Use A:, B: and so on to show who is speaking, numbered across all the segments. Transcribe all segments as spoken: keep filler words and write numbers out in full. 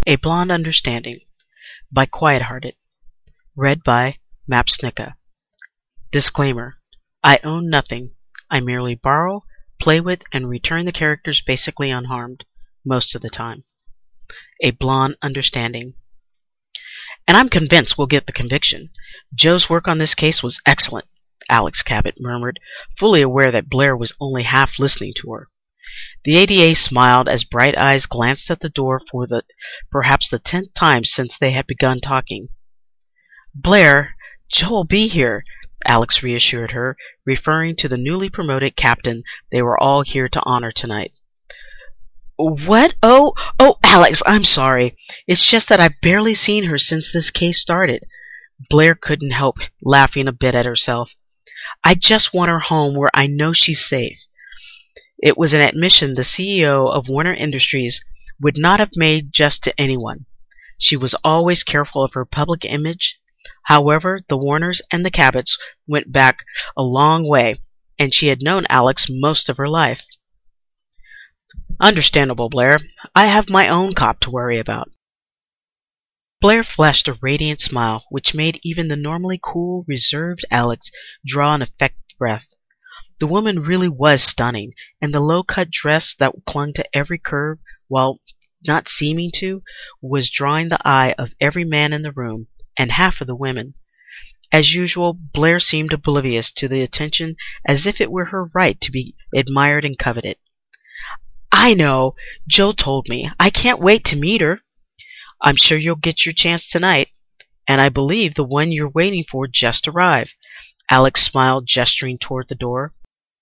A: A Blonde Understanding by Quiet Hearted. Read by Mapsnicka. Disclaimer: I own nothing. I merely borrow, play with, and return the characters basically unharmed, most of the time. A Blonde Understanding. And I'm convinced we'll get the conviction. Joe's work on this case was excellent, Alex Cabot murmured, fully aware that Blair was only half listening to her. The A D A smiled as bright eyes glanced at the door for the perhaps the tenth time since they had begun talking. Blair, Joe'll be here, Alex reassured her, referring to the newly promoted captain they were all here to honor tonight. What? Oh, oh, Alex, I'm sorry. It's just that I've barely seen her since this case started. Blair couldn't help laughing a bit at herself. I just want her home where I know she's safe. It was an admission the C E O of Warner Industries would not have made just to anyone. She was always careful of her public image. However, the Warners and the Cabots went back a long way, and she had known Alex most of her life. Understandable, Blair. I have my own cop to worry about. Blair flashed a radiant smile, which made even the normally cool, reserved Alex draw an effective breath. The woman really was stunning, and the low-cut dress that clung to every curve, while not seeming to, was drawing the eye of every man in the room, and half of the women. As usual, Blair seemed oblivious to the attention, as if it were her right to be admired and coveted. I know. Joe told me. I can't wait to meet her. I'm sure you'll get your chance tonight, and I believe the one you're waiting for just arrived. Alex smiled, gesturing toward the door.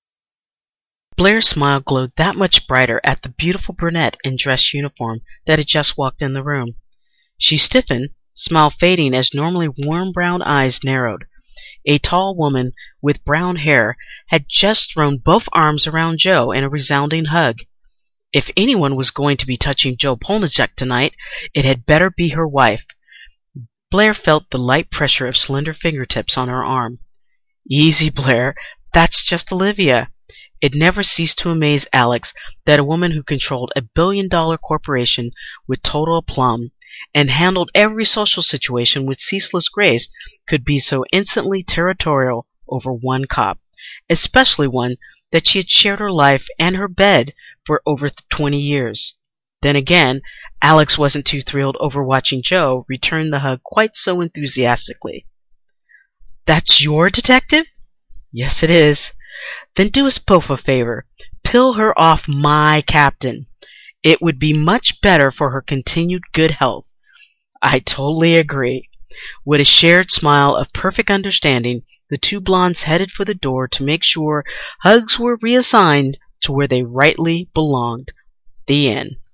A: Blair's smile glowed that much brighter at the beautiful brunette in dress uniform that had just walked in the room. She stiffened, smile fading as normally warm brown eyes narrowed. A tall woman with brown hair had just thrown both arms around Joe in a resounding hug. If anyone was going to be touching Joe Polnicek tonight, it had better be her wife. Blair felt the light pressure of slender fingertips on her arm. Easy, Blair. That's just Olivia. It never ceased to amaze Alex that a woman who controlled a billion-dollar corporation with total aplomb and handled every social situation with ceaseless grace could be so instantly territorial over one cop, especially one that she had shared her life and her bed for over twenty years. Then again, Alex wasn't too thrilled over watching Joe return the hug quite so enthusiastically. That's your detective? Yes, it is. Then do us both a favor. Pill her off my captain. It would be much better for her continued good health. I totally agree. With a shared smile of perfect understanding, the two blondes headed for the door to make sure hugs were reassigned to where they rightly belonged. The end.